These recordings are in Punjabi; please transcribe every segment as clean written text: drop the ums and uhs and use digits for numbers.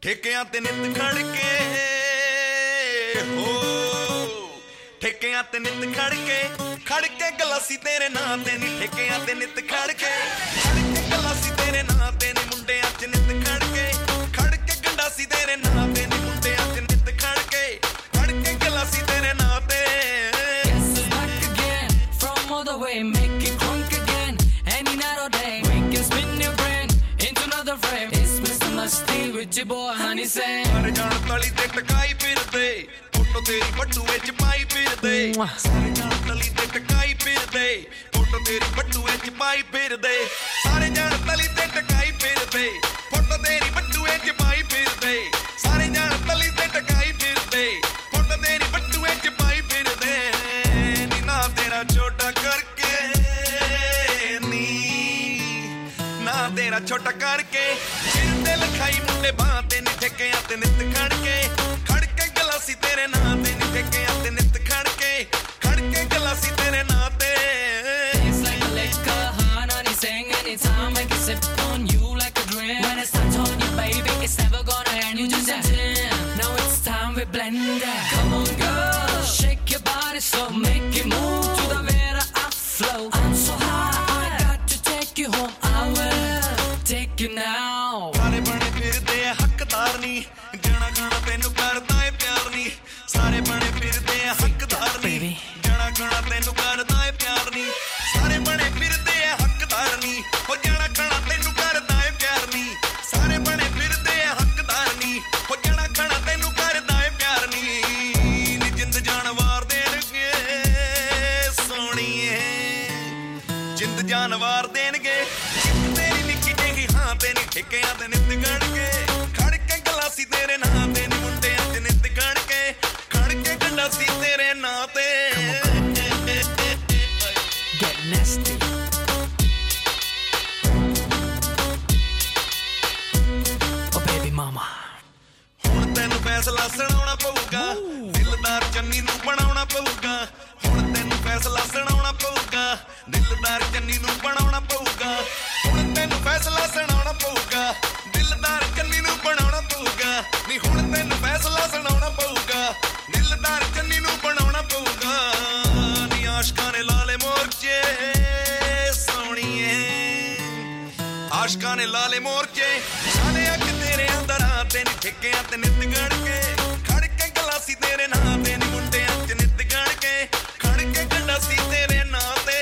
ਠੇਕਿਆਂ ਤੇ ਨਿੱਤ ਖੜ ਕੇ ਹੋ ਠੇਕਿਆਂ ਤੇ ਨਿੱਤ ਖੜ ਕੇ ਗਲਾਸੀ ਤੇਰੇ ਨਾਂ ਤੇ ਨੀ ਠੇਕਿਆਂ ਤੇ ਨਿੱਤ ਖੜ ਕੇ ਗਲਾਸੀ ਤੇਰੇ ਨਾਂ ਤੇ ਨੀ ਮੁੰਡਿਆਂ ਚ ਨਿੱਤ ਖੜ ਕੇ ਗੰਡਾਸੀ ਤੇਰੇ ਨਾਂ ਤੇ ਨੀ ਮੁੰਡਿਆਂ ਚ ਨਿੱਤ ਖੜ ਕੇ ਗਲਾਸੀ ਤੇਰੇ ਨਾਂ ਤੇ Guess it's back again from all the way make it crunk again any night or day we can spin your brain into another frame it's Mr. Musty with your boy Honey Sam ਸਾਰੇ ਜਾਣ ਤਲੀ ਤੇ ਟਕਾਈ ਫਿਰਦੇ ਫੋਟੋ ਤੇਰੀ ਬਟੂਏ ਚ ਪਾਈ ਫਿਰਦੇ ਸਾਰੇ ਜਾਣ ਤਲੀ ਤੇ ਟਕਾਈ ਫਿਰਦੇ ਫੋਟੋ ਤੇਰੀ ਬਟੂਏ ਚ ਪਾਈ ਫਿਰਦੇ ਸਾਰੇ ਜਾਣ ਤਲੀ ਤੇ ਟਕਾਈ ਫਿਰਦੇ ਫੋਟੋ ਤੇਰੀ ਬਟੂਏ ਚ ਪਾਈ ਫਿਰਦੇ ਸਾਰੇ ਜਾਣ ਤਲੀ ਤੇ ਟਕਾਈ ਫਿਰਦੇ ਫੋਟੋ ਤੇਰੀ ਬਟੂਏ ਚ ਪਾਈ ਫਿਰਦੇ ਨੀ ਨਾ ਤੇਰਾ ਛੋਟਾ ਕਰਕੇ ਨੀ ਨਾ ਤੇਰਾ ਛੋਟਾ ਕਰਕੇ ਫਿਰਦੇ ਲਖਾਈ ਮੁੰਡੇ ਬਾਹਾਂ ਤੇ ਨੀ ਠੇਕਿਆਂ ਤੇ ਨਿੱਤ ਖੜ ਕੇ ਗਲਾਸੀ ਤੇਰੇ ਨਾਂ ਤੇ ਨੀ ਠੇਕਿਆਂ ਤੇ ਨਿੱਤ ਖੜ ਕੇ ਗਲਾਸੀ ਤੇਰੇ ਨਾਂ ਤੇ it's like a liquor honey saying anytime I can sip on you like a drink when it's touch on you baby it's never gonna end you just damn now it's time we blend that come on girl shake your body so make it move to the vera I flow I'm so high I got to take you home I will take you now ਸਾਰੇ ਬਣੇ ਫਿਰਦੇ ਆ ਹੱਕਦਾਰ ਨੀ ਜਾਣਾ ਖਾਣਾ ਤੈਨੂੰ ਕਰਦਾ ਏ ਪਿਆਰ ਨੀ ਸਾਰੇ ਬਣੇ ਫਿਰਦੇ ਆ ਹੱਕਦਾਰ ਨੀ ਜਾਣਾ ਖਾਣਾ ਤੈਨੂੰ ਕਰਦਾ ਏ ਪਿਆਰ ਨੀ ਸਾਰੇ ਬਣੇ ਫਿਰਦੇ ਆ ਹੱਕਦਾਰ ਨੀ ਹੋ ਜਾਣਾ ਖਾਣਾ ਤੈਨੂੰ ਕਰਦਾ ਏ ਪਿਆਰ ਨੀ ਸਾਰੇ ਬਣੇ ਫਿਰਦੇ ਆ ਹੱਕਦਾਰ ਨੀ ਹੋ ਜਾਣਾ ਖਾਣਾ ਤੈਨੂੰ ਕਰਦਾ ਏ ਪਿਆਰ ਨੀ ਨੀ ਜਿੰਦ ਜਾਨ ਵਾਰ ਦੇਣਗੇ ਸੋਹਣੀਏ ਜਿੰਦ ਜਾਨ ਵਾਰ ਦੇਣਗੇ ਤੇਰੀ ਨਿੱਕੀ ਜਿਹੀ ਹਾਂ ਤੇ ਨੀ ਠੇਕਿਆਂ ਤੇ ਨਿੱਤ ਖੜ ਕੇ ਗਲਾਸੀ ਤੇਰੇ ਨਾਂ ਤੇ ਨੀ ਮੁੰਡਿਆਂ ਚ ਨਿੱਤ ਖੜ ਕੇ ਗੰਡਾਸੀ ਤੇਰੇ ਨਾਂ ਤੇ get nasty oh baby mama ਹੁਣ ਤੈਨੂੰ ਫੈਸਲਾ ਸੁਣਾਉਣਾ ਪਊਗਾ ਦਿਲਦਾਰ ਚੰਨੀ ਨੂੰ ਬਣਾਉਣਾ ਪਊਗਾ ਹੁਣ ਤੈਨੂੰ ਫੈਸਲਾ ਸੁਣਾਉਣਾ ਪਊਗਾ ਦਿਲਦਾਰ ਚੰਨੀ ਨੂੰ ਬਣਾਉਣਾ ਪਊਗਾ ਹੁਣ ਤੈਨੂੰ ਫੈਸਲਾ ਸੁਣਾਉਣਾ ਪਊਗਾ ਦਿਲਦਾਰ ਚੰਨੀ ਨੂੰ ਬਣਾਉਣਾ ਪਊਗਾ ਨੀ ਹੁਣ ਤੈਨੂੰ ਫੈਸਲਾ ਸੁਣਾਉਣਾ ਪਊਗਾ ਦਿਲਦਾਰ ਚੰਨੀ ਨੂੰ ਬਣਾਉਣਾ ਪਊਗਾ ਨੀ ਆਸ਼ਕਾਂ ਨੇ ਲਾਲੇ ਮੋਰਚੇ ਸੋਹਣੀਏ ਆਸ਼ਕਾਂ ਨੇ ਲਾਲੇ ਮੋਰਚੇ ਸਾਰੇ ਅੱਖ ਤੇਰੇ ਅੰਦਰਾਂ ਤੇ ਨੀ ਠੇਕਿਆਂ ਤੇ ਨਿੱਤ ਖੜ ਕੇ ਗਲਾਸੀ ਤੇਰੇ ਨਾਂ ਤੇ ਨੀ ਮੁੰਡਿਆਂ ਚ ਨਿੱਤ ਖੜ ਕੇ ਗੰਡਾਸੀ ਤੇਰੇ ਨਾਂ ਤੇ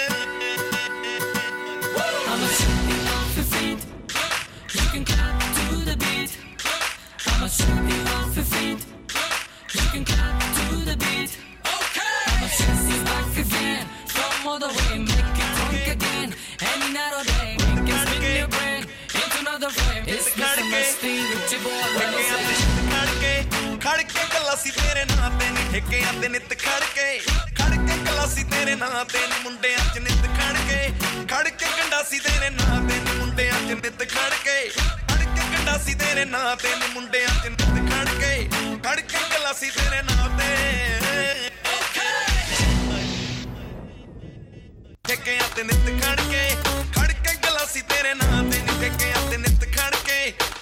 I'ma shoot you off your feet you can clap to the beat I'ma shoot you off your feet you can clap to the beat okay I'ma shoot you back again from all the way make it drunk again any night or day we can spin your brain into another frame it's Mr. Musty with your boy Honey Sam ਖੜ ਕੇ ਗਲਾਸੀ ਤੇਰੇ ਨਾਂ ਤੇ ਨੀ ਠੇਕਿਆਂ ਤੇ ਨਿੱਤ ਖੜ ਕੇ ਗਲਾਸੀ ਤੇਰੇ ਨਾਂ ਤੇ ਨੀ ਮੁੰਡਿਆਂ ਚ ਨਿੱਤ ਖੜ ਕੇ ਗੰਡਾਸੀ ਤੇਰੇ ਨਾਂ ਤੇ ਨੀ ਮੁੰਡਿਆਂ ਚ ਨਿੱਤ ਖੜ ਕੇ ਗੰਡਾਸੀ ਤੇਰੇ ਨਾਂ ਤੇ ਨੀ ਮੁੰਡਿਆਂ ਚ ਨਿੱਤ ਖੜ ਕੇ ਗਲਾਸੀ ਤੇਰੇ ਨਾਂ ਤੇ ਠੇਕਿਆਂ ਤੇ ਨਿੱਤ ਖੜ ਕੇ ਗਲਾਸੀ ਤੇਰੇ ਨਾਂ ਤੇ ਨੀ ਠੇਕਿਆਂ ਤੇ ਨਿੱਤ ਖੜ ਕੇ